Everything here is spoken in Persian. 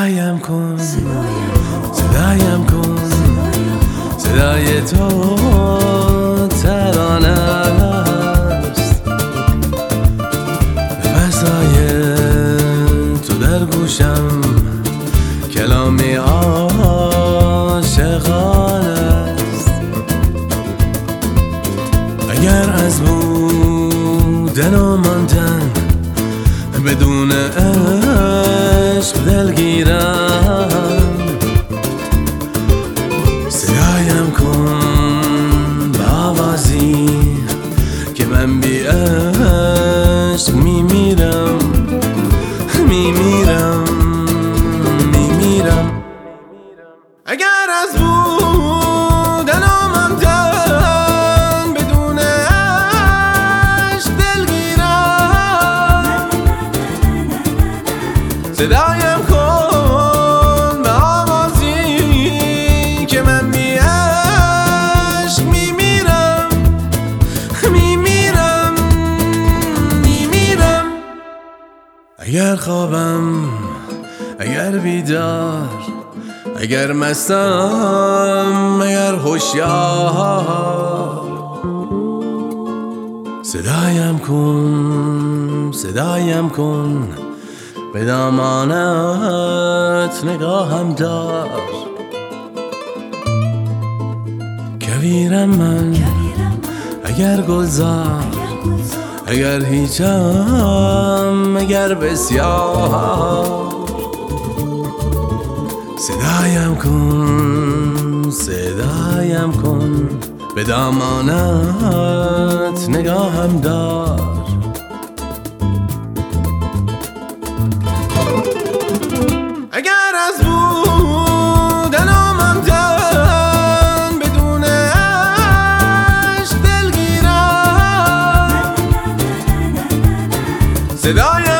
صدایم کن، صدایم کن، صدای تو ترانه است، به فضای تو در گوشم کلامی عاشقانه است. اگر از بودن و ماندن بدون عشق دلگیرم، صدایم کن به آوازی که من بی عشق میمیرم، میمیرم، میمیرم. اگر از بودن و ماندن بدون عشق دلگیرم، صدایم کن به آوازی که من بی عشق میمیرم، میمیرم، میمیرم. اگر خوابم، اگر بیدار، اگر مستم، اگر هوشیار، صدایم کن، صدایم کن، به دامانت نگاهم دار. کویرم من اگر گلزار، اگر هیچم، اگر بسیار، صدایم کن، صدایم کن، به دامانت نگاهم دار. اگر از بودن و ماندن بدون عشق دلگیرم، صدایم